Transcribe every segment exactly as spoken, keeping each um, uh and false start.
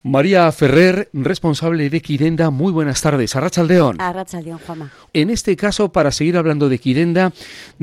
María Ferrer, responsable de Quirenda, muy buenas tardes. Arratsaldeon. Arratsaldeon, Juanma. En este caso, para seguir hablando de Quirenda,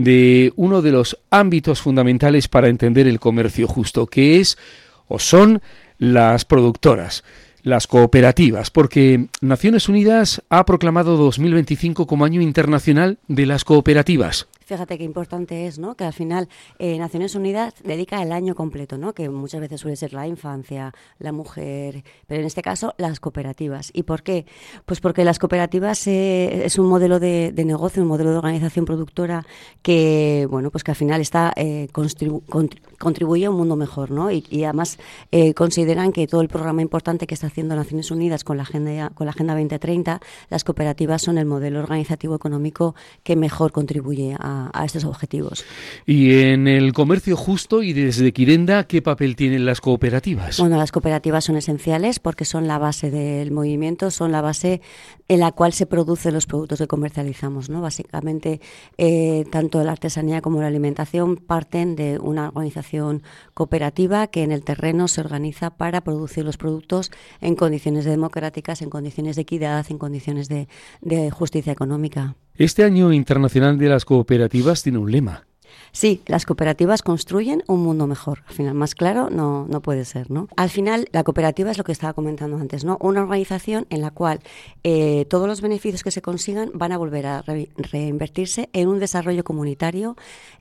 de uno de los ámbitos fundamentales para entender el comercio justo, que es o son las productoras, las cooperativas, porque Naciones Unidas ha proclamado dos mil veinticinco como Año Internacional de las Cooperativas. Fíjate qué importante es, ¿no? Que al final eh, Naciones Unidas dedica el año completo, ¿no? Que muchas veces suele ser la infancia, la mujer, pero en este caso las cooperativas. ¿Y por qué? Pues porque las cooperativas eh, es un modelo de, de negocio, un modelo de organización productora que, bueno, pues que al final está eh, contribu- contribuye a un mundo mejor, ¿no? Y, y además eh, consideran que todo el programa importante que está haciendo Naciones Unidas con la agenda con la agenda veinte treinta, las cooperativas son el modelo organizativo económico que mejor contribuye a a estos objetivos. Y en el comercio justo y desde Quirenda, ¿qué papel tienen las cooperativas? Bueno, las cooperativas son esenciales porque son la base del movimiento, son la base en la cual se producen los productos que comercializamos, ¿no? Básicamente, eh, tanto la artesanía como la alimentación parten de una organización cooperativa que en el terreno se organiza para producir los productos en condiciones democráticas, en condiciones de equidad, en condiciones de, de justicia económica. Este Año Internacional de las Cooperativas tiene un lema. Sí, las cooperativas construyen un mundo mejor. Al final, más claro no, no puede ser, ¿no? Al final, la cooperativa es lo que estaba comentando antes, ¿no? Una organización en la cual eh, todos los beneficios que se consigan van a volver a re- reinvertirse en un desarrollo comunitario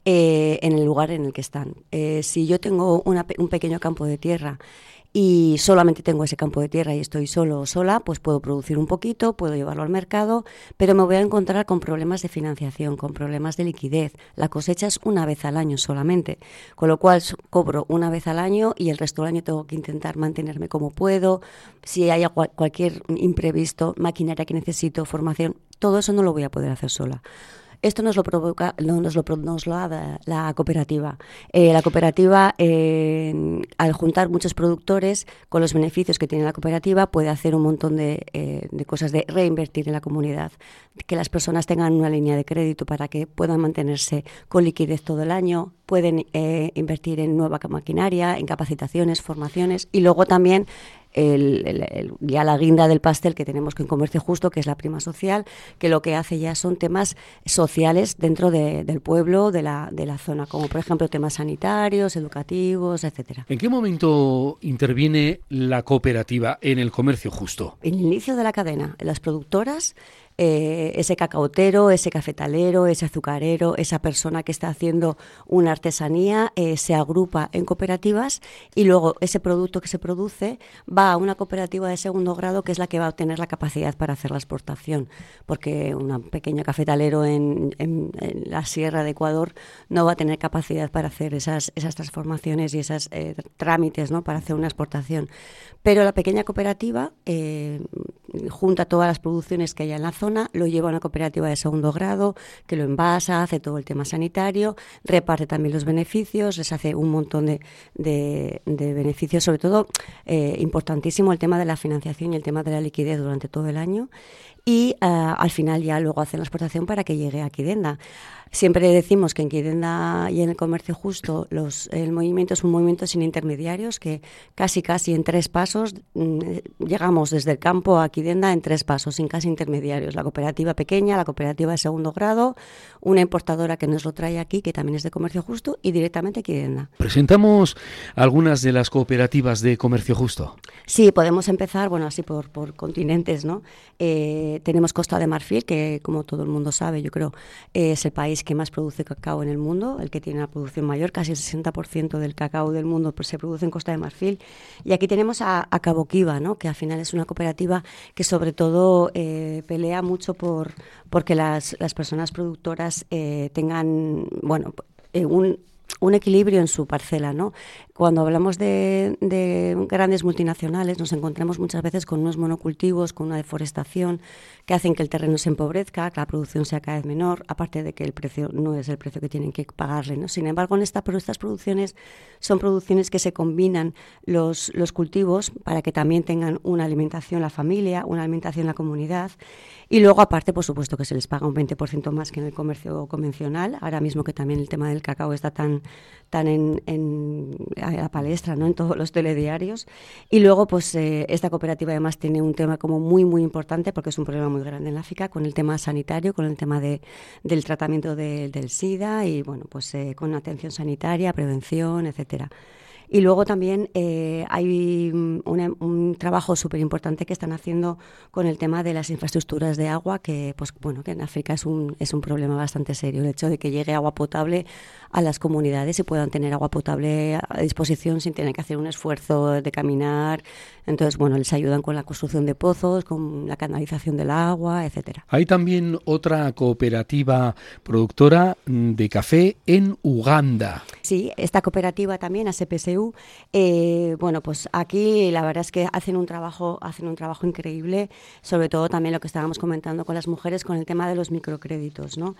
eh, en el lugar en el que están. Eh, si yo tengo una, un pequeño campo de tierra y solamente tengo ese campo de tierra y estoy solo o sola, pues puedo producir un poquito, puedo llevarlo al mercado, pero me voy a encontrar con problemas de financiación, con problemas de liquidez. La cosecha es una vez al año solamente, con lo cual cobro una vez al año y el resto del año tengo que intentar mantenerme como puedo. Si hay cualquier imprevisto, maquinaria que necesito, formación, todo eso no lo voy a poder hacer sola. Esto nos lo provoca, no, nos lo nos lo da la cooperativa. Eh, la cooperativa, eh, al juntar muchos productores con los beneficios que tiene la cooperativa, puede hacer un montón de, eh, de cosas de reinvertir en la comunidad, que las personas tengan una línea de crédito para que puedan mantenerse con liquidez todo el año, pueden eh, invertir en nueva maquinaria, en capacitaciones, formaciones y luego también El, el, el, ya la guinda del pastel que tenemos que en Comercio Justo, que es la prima social, que lo que hace ya son temas sociales dentro de, del pueblo, de la, de la zona, como por ejemplo temas sanitarios, educativos, etcétera. ¿En qué momento interviene la cooperativa en el comercio justo? En el inicio de la cadena, las productoras, Eh, ese cacaotero, ese cafetalero, ese azucarero, esa persona que está haciendo una artesanía, eh, se agrupa en cooperativas y luego ese producto que se produce va a una cooperativa de segundo grado que es la que va a tener la capacidad para hacer la exportación, porque un pequeño cafetalero en, en, en la Sierra de Ecuador no va a tener capacidad para hacer esas, esas transformaciones y esos eh, trámites, ¿no?, para hacer una exportación. Pero la pequeña cooperativa eh, junta todas las producciones que haya en la zona, lo lleva a una cooperativa de segundo grado, que lo envasa, hace todo el tema sanitario, reparte también los beneficios, les hace un montón de, de, de beneficios, sobre todo eh, importantísimo el tema de la financiación y el tema de la liquidez durante todo el año. Y uh, al final ya luego hacen la exportación para que llegue a Quirenda. Siempre decimos que en Quirenda y en el comercio justo los, el movimiento es un movimiento sin intermediarios, que casi casi en tres pasos mmm, llegamos desde el campo a Quirenda en tres pasos, sin casi intermediarios. La cooperativa pequeña, la cooperativa de segundo grado, una importadora que nos lo trae aquí, que también es de comercio justo, y directamente Quirenda. ¿Presentamos algunas de las cooperativas de comercio justo? Sí, podemos empezar, bueno, así por, por continentes, ¿no? Eh, tenemos Costa de Marfil, que como todo el mundo sabe, yo creo, eh, es el país que más produce cacao en el mundo, el que tiene la producción mayor, casi el sesenta por ciento del cacao del mundo pues, se produce en Costa de Marfil. Y aquí tenemos a, a Caboquiva, ¿no?, que al final es una cooperativa que sobre todo eh, pelea mucho por porque las, las personas productoras eh, tengan, bueno, eh, un... un equilibrio en su parcela, ¿no? Cuando hablamos de, de grandes multinacionales nos encontramos muchas veces con unos monocultivos, con una deforestación que hacen que el terreno se empobrezca, que la producción sea cada vez menor, aparte de que el precio no es el precio que tienen que pagarle, ¿no? Sin embargo, en esta, pero estas producciones son producciones que se combinan los, los cultivos para que también tengan una alimentación la familia, una alimentación la comunidad y luego aparte, por supuesto, que se les paga un veinte por ciento más que en el comercio convencional, ahora mismo que también el tema del cacao está tan, tan en, en a la palestra, ¿no? En todos los telediarios. Y luego, pues eh, esta cooperativa además tiene un tema como muy, muy importante, porque es un problema muy grande en África, con el tema sanitario, con el tema de, del tratamiento de, del SIDA y, bueno, pues eh, con atención sanitaria, prevención, etcétera. Y luego también eh, hay un, un trabajo súper importante que están haciendo con el tema de las infraestructuras de agua, que pues bueno, que en África es un, es un problema bastante serio, el hecho de que llegue agua potable a las comunidades y puedan tener agua potable a disposición sin tener que hacer un esfuerzo de caminar. Entonces, bueno, les ayudan con la construcción de pozos, con la canalización del agua, etcétera. Hay también otra cooperativa productora de café en Uganda. Sí, esta cooperativa también, A S P S U, eh, bueno, pues aquí la verdad es que hacen un trabajo, hacen un trabajo increíble, sobre todo también lo que estábamos comentando con las mujeres, con el tema de los microcréditos, ¿no?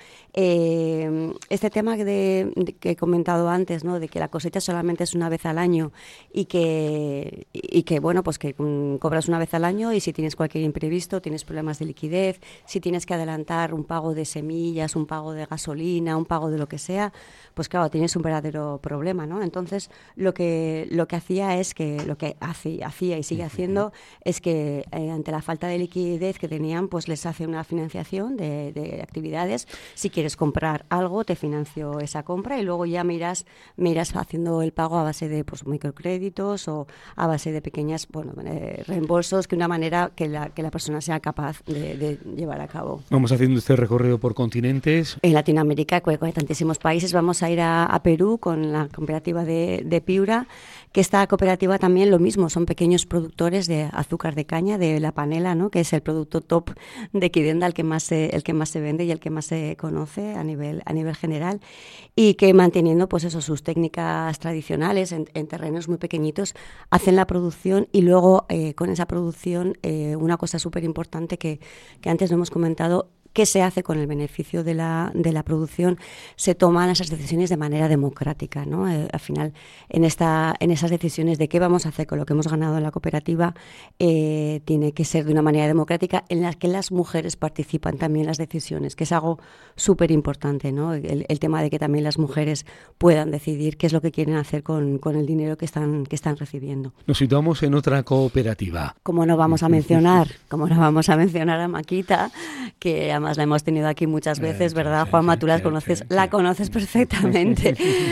Eh, este tema de, de, que he comentado antes, ¿no? De que la cosecha solamente es una vez al año y que, y que bueno, pues que um, cobras una vez al año y si tienes cualquier imprevisto, tienes problemas de liquidez, si tienes que adelantar un pago de semillas, un pago de gasolina, un pago de lo que sea, pues claro, tienes un verdadero problema, ¿no? Entonces, lo que lo que hacía es que, lo que hacía, hacía y sigue haciendo es que eh, ante la falta de liquidez que tenían, pues les hace una financiación de, de actividades. Si quieres comprar algo, te financio esa compra y luego ya miras, miras haciendo el pago a base de pues microcréditos o a base de pequeñas, bueno, eh, reembolsos, que una manera que la, que la persona sea capaz de, de llevar a cabo. Vamos haciendo este recorrido por continentes. En Latinoamérica, con tantísimos países, vamos a ir a, a Perú con la cooperativa de, de Piura, que esta cooperativa también lo mismo, son pequeños productores de azúcar de caña, de la panela, ¿no? Que es el producto top de Quidenda, el que más se, el que más se vende y el que más se conoce a nivel, a nivel general, y que manteniendo pues eso, sus técnicas tradicionales en, en terrenos muy pequeñitos, hacen la producción y luego eh, con esa producción eh, una cosa súper importante que, que antes no hemos comentado. ¿Qué se hace con el beneficio de la, de la producción? Se toman esas decisiones de manera democrática, ¿no? Eh, al final, en, esta, en esas decisiones de qué vamos a hacer con lo que hemos ganado en la cooperativa, eh, tiene que ser de una manera democrática en la que las mujeres participan también en las decisiones, que es algo súper importante, ¿no? El, el tema de que también las mujeres puedan decidir qué es lo que quieren hacer con, con el dinero que están, que están recibiendo. Nos situamos en otra cooperativa. Como no vamos a mencionar, como no vamos a mencionar a Maquita, que además la hemos tenido aquí muchas veces, ¿verdad, Juanma? Tú la conoces, la conoces perfectamente.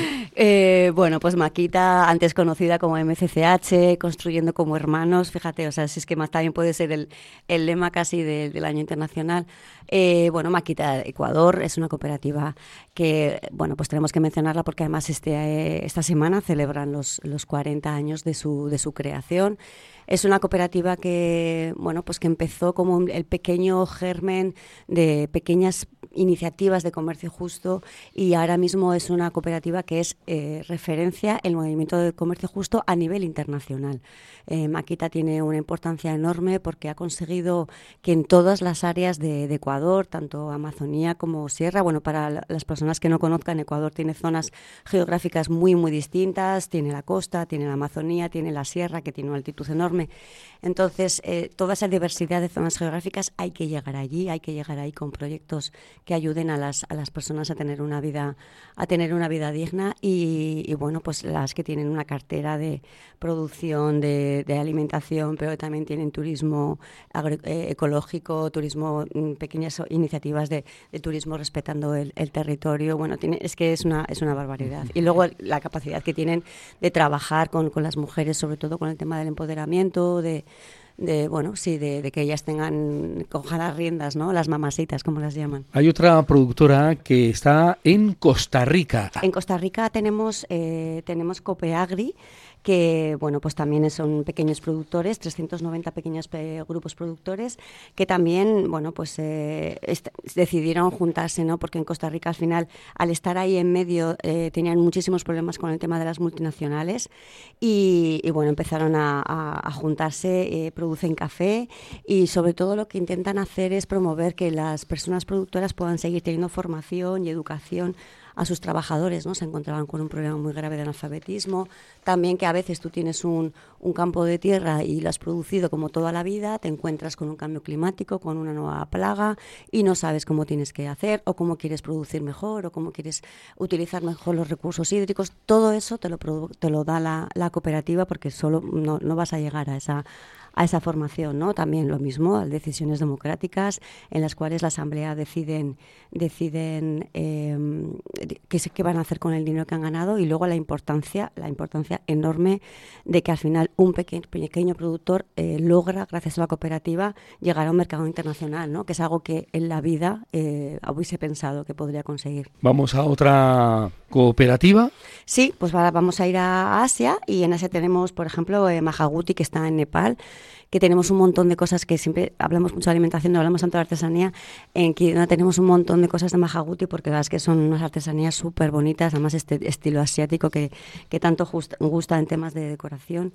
eh, bueno, pues Maquita, antes conocida como M C C H, Construyendo como Hermanos, fíjate, o sea, si es que más también puede ser el, el lema casi de, del año internacional. Eh, bueno, Maquita Ecuador es una cooperativa que, bueno, pues tenemos que mencionarla porque además este, eh, esta semana celebran los, los cuarenta años de su, de su creación. Es una cooperativa que, bueno, pues que empezó como un, el pequeño germen de pequeñas iniciativas de comercio justo y ahora mismo es una cooperativa que es eh, referencia en el movimiento de comercio justo a nivel internacional. Eh, Maquita tiene una importancia enorme porque ha conseguido que en todas las áreas de, de Ecuador, tanto Amazonía como Sierra, bueno, para la, las personas que no conozcan, Ecuador tiene zonas geográficas muy, muy distintas, tiene la costa, tiene la Amazonía, tiene la Sierra, que tiene una altitud enorme. Entonces, eh, toda esa diversidad de zonas geográficas hay que llegar allí, hay que llegar ahí con proyectos que ayuden a las, a las personas a tener una vida, a tener una vida digna y, y bueno, pues las que tienen una cartera de producción, de, de alimentación, pero también tienen turismo agro, eh, ecológico, turismo, pequeñas iniciativas de, de turismo respetando el, el territorio. Bueno, tiene, es que es una, es una barbaridad. Y luego la capacidad que tienen de trabajar con, con las mujeres, sobre todo con el tema del empoderamiento, de de bueno sí de, de que ellas tengan cojan las riendas, ¿no? Las mamacitas, como las llaman. Hay otra productora que está en Costa Rica. En Costa Rica tenemos eh, tenemos Copeagri, que bueno, pues también son pequeños productores, trescientos noventa pequeños pe- grupos productores, que también, bueno, pues eh, est- decidieron juntarse, ¿no? Porque en Costa Rica al final, al estar ahí en medio, eh, tenían muchísimos problemas con el tema de las multinacionales y, y bueno, empezaron a, a, a juntarse, eh, producen café y sobre todo lo que intentan hacer es promover que las personas productoras puedan seguir teniendo formación y educación a sus trabajadores, ¿no? Se encontraban con un problema muy grave de analfabetismo, también que a veces tú tienes un, un campo de tierra y lo has producido como toda la vida, te encuentras con un cambio climático, con una nueva plaga y no sabes cómo tienes que hacer o cómo quieres producir mejor o cómo quieres utilizar mejor los recursos hídricos. Todo eso te lo, te lo da la, la cooperativa, porque solo no, no vas a llegar a esa a esa formación, ¿no? También lo mismo, decisiones democráticas en las cuales la asamblea deciden deciden eh, qué, qué van a hacer con el dinero que han ganado, y luego la importancia la importancia enorme de que al final un pequeño, pequeño productor eh, logra, gracias a la cooperativa, llegar a un mercado internacional, ¿no? Que es algo que en la vida eh, hubiese pensado que podría conseguir. Vamos a otra cooperativa. Sí, pues ahora vamos a ir a Asia, y en Asia tenemos, por ejemplo, eh, Mahaguti, que está en Nepal, que tenemos un montón de cosas, que siempre hablamos mucho de alimentación, no hablamos tanto de artesanía. En Kiruna tenemos un montón de cosas de Mahaguti, porque la verdad es que son unas artesanías súper bonitas, además este estilo asiático que, que tanto gusta, gusta en temas de decoración.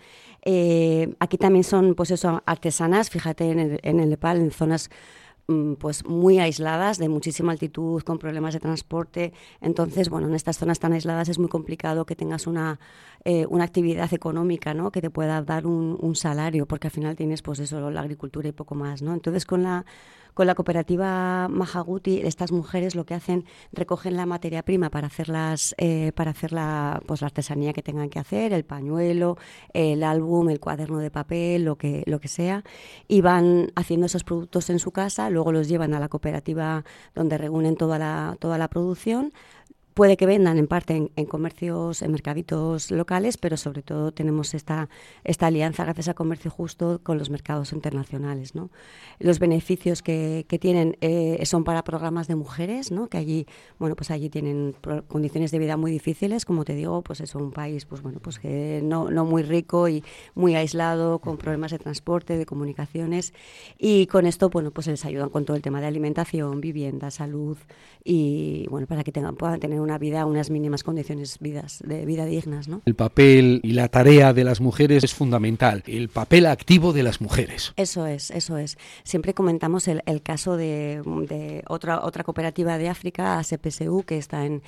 Eh, aquí también son, pues eso, artesanas, fíjate, en el, en el Nepal, en zonas pues muy aisladas, de muchísima altitud, con problemas de transporte. Entonces, bueno, en estas zonas tan aisladas es muy complicado que tengas una, eh, una actividad económica, ¿no? Que te pueda dar un, un salario, porque al final tienes, pues eso, la agricultura y poco más, ¿no? Entonces, con la con la cooperativa Mahaguti, estas mujeres lo que hacen, recogen la materia prima para hacer las, eh, para hacer la, pues la artesanía que tengan que hacer, el pañuelo, el álbum, el cuaderno de papel, lo que, lo que sea, y van haciendo esos productos en su casa, luego los llevan a la cooperativa donde reúnen toda la, toda la producción. Puede que vendan en parte en, en comercios, en mercaditos locales, pero sobre todo tenemos esta, esta alianza gracias a Comercio Justo con los mercados internacionales, ¿no? Los beneficios que, que tienen eh, son para programas de mujeres, ¿no? Que allí, bueno, pues allí tienen pro, condiciones de vida muy difíciles, como te digo, pues es un país, pues bueno, pues que no, no muy rico y muy aislado, con problemas de transporte, de comunicaciones, y con esto, bueno, pues les ayudan con todo el tema de alimentación, vivienda, salud, y bueno, para que tengan, puedan tener una vida, unas mínimas condiciones vidas, de vida dignas, ¿no? El papel y la tarea de las mujeres es fundamental, el papel activo de las mujeres. Eso es, eso es. Siempre comentamos el, el caso de, de otra otra cooperativa de África, A S P S U, que está en,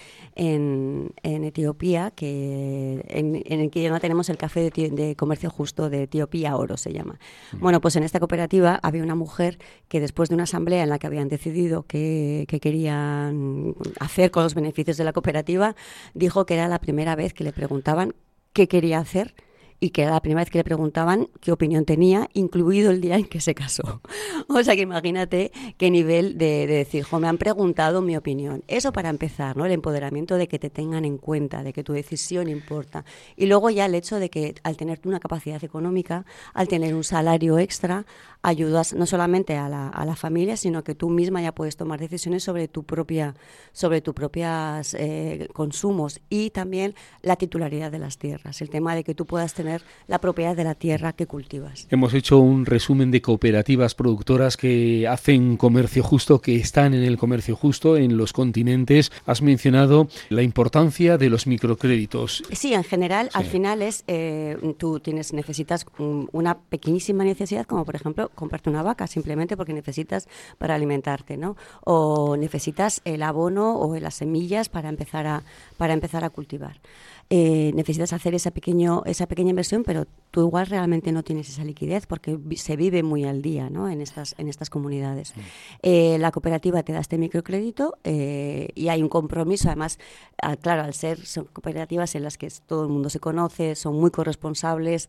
en, en Etiopía, que en, en el que ya tenemos el café de, de comercio justo de Etiopía, Oro se llama. Mm. Bueno, pues en esta cooperativa había una mujer que, después de una asamblea en la que habían decidido que, que querían hacer con los beneficios de la cooperativa, dijo que era la primera vez que le preguntaban qué quería hacer, y que era la primera vez que le preguntaban qué opinión tenía, incluido el día en que se casó. O sea que imagínate qué nivel de, de decir, jo, me han preguntado mi opinión. Eso para empezar, ¿no? El empoderamiento de que te tengan en cuenta, de que tu decisión importa. Y luego ya el hecho de que, al tener tú una capacidad económica, al tener un salario extra, ayudas no solamente a la, a la familia, sino que tú misma ya puedes tomar decisiones sobre tu propia, sobre tus propios eh, consumos, y también la titularidad de las tierras, el tema de que tú puedas tener la propiedad de la tierra que cultivas. Hemos hecho un resumen de cooperativas productoras que hacen comercio justo, que están en el comercio justo en los continentes. Has mencionado la importancia de los microcréditos. Sí, en general, sí. Al final es, eh, tú tienes, necesitas um, una pequeñísima necesidad, como por ejemplo comprarte una vaca, simplemente porque necesitas para alimentarte, ¿no? O necesitas el abono o las semillas para empezar a, para empezar a cultivar. Eh, necesitas hacer esa, pequeño, esa pequeña inversión, pero tú igual realmente no tienes esa liquidez, porque se vive muy al día, ¿no? en, estas, en estas comunidades. Sí. Eh, la cooperativa te da este microcrédito eh, y hay un compromiso, además, al, claro, al ser son cooperativas en las que todo el mundo se conoce, son muy corresponsables,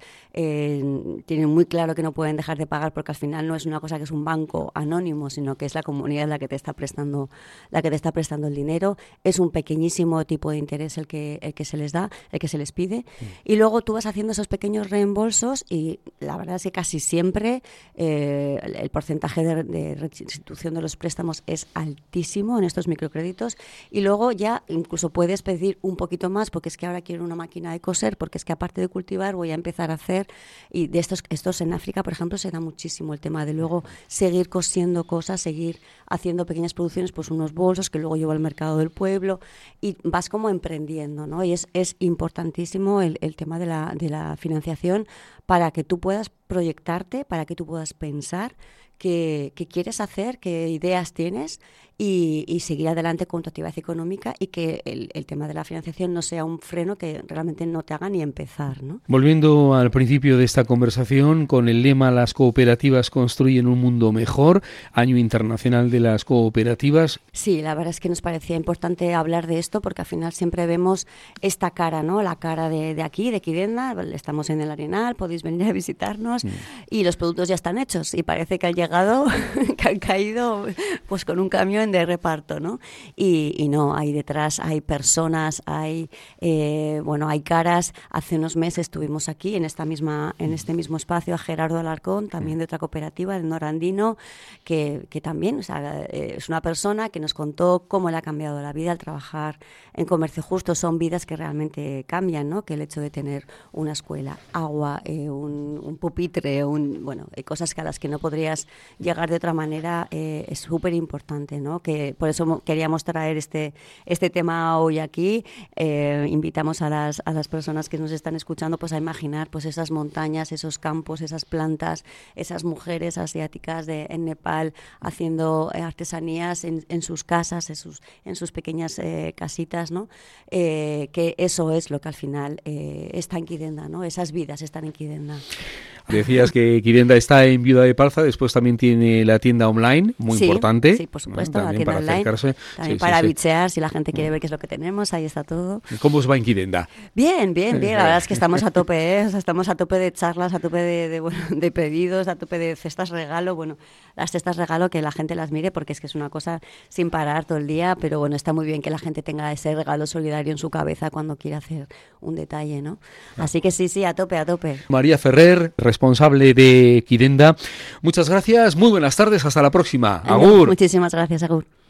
eh, tienen muy claro que no pueden dejar de pagar, porque al final no es una cosa que es un banco anónimo, sino que es la comunidad la que te está prestando, la que te está prestando el dinero. Es un pequeñísimo tipo de interés el que, el que se les da, el que se les pide, sí. Y luego tú vas haciendo esos pequeños reembolsos, y la verdad es que casi siempre eh, el, el porcentaje de, de restitución de los préstamos es altísimo en estos microcréditos, y luego ya incluso puedes pedir un poquito más, porque es que ahora quiero una máquina de coser, porque es que aparte de cultivar voy a empezar a hacer, y de estos, estos en África, por ejemplo, se da muchísimo el tema de luego seguir cosiendo cosas, seguir haciendo pequeñas producciones, pues unos bolsos que luego llevo al mercado del pueblo, y vas como emprendiendo, ¿no? Y es, es importantísimo el, el tema de la, de la financiación para que tú puedas proyectarte, para que tú puedas pensar qué, qué quieres hacer, qué ideas tienes y, y seguir adelante con tu actividad económica y que el, el tema de la financiación no sea un freno que realmente no te haga ni empezar, ¿no? Volviendo al principio de esta conversación, con el lema "Las cooperativas construyen un mundo mejor", Año Internacional de las Cooperativas. Sí, la verdad es que nos parecía importante hablar de esto porque al final siempre vemos esta cara, ¿no? La cara de, de aquí, de Quidenda, estamos en el Arenal, podéis venir a visitarnos, mm. y los productos ya están hechos y parece que han llegado, que han caído pues con un camión de reparto, ¿no? Y, y no, hay detrás, hay personas, hay eh, bueno, hay caras. Hace unos meses estuvimos aquí en esta misma, en este mismo espacio a Gerardo Alarcón, también de otra cooperativa, de Norandino, que, que también, o sea, eh, es una persona que nos contó cómo le ha cambiado la vida al trabajar en comercio justo. Son vidas que realmente cambian, ¿no? Que el hecho de tener una escuela, agua, eh, un, un pupitre, un, bueno, hay cosas que a las que no podrías llegar de otra manera, eh, es súper importante, ¿no? Que por eso queríamos traer este, este tema hoy aquí. Eh, invitamos a las, a las personas que nos están escuchando pues a imaginar pues esas montañas, esos campos, esas plantas, esas mujeres asiáticas de, en Nepal haciendo artesanías en, en sus casas, en sus, en sus pequeñas eh, casitas, ¿no? Eh, que eso es lo que al final eh, está en Quidenda, ¿no? Esas vidas están en Quidenda. Decías que Quidenda está en Viuda de Palza, después también tiene la tienda online, muy sí, importante. Sí, por supuesto, ¿no? la tienda para online, acercarse. también sí, para sí, bichear, sí. Si la gente quiere ver qué es lo que tenemos, ahí está todo. ¿Cómo os va en Quidenda? Bien, bien, bien, la verdad es que estamos a tope, ¿eh? O sea, estamos a tope de charlas, a tope de, de, bueno, de pedidos, a tope de cestas regalo, bueno, las cestas regalo que la gente las mire porque es que es una cosa sin parar todo el día, pero bueno, está muy bien que la gente tenga ese regalo solidario en su cabeza cuando quiere hacer un detalle, ¿no? Así que sí, sí, a tope, a tope. María Ferrer, responsable de Quidenda, muchas gracias, muy buenas tardes, hasta la próxima. Agur. Muchísimas gracias, agur.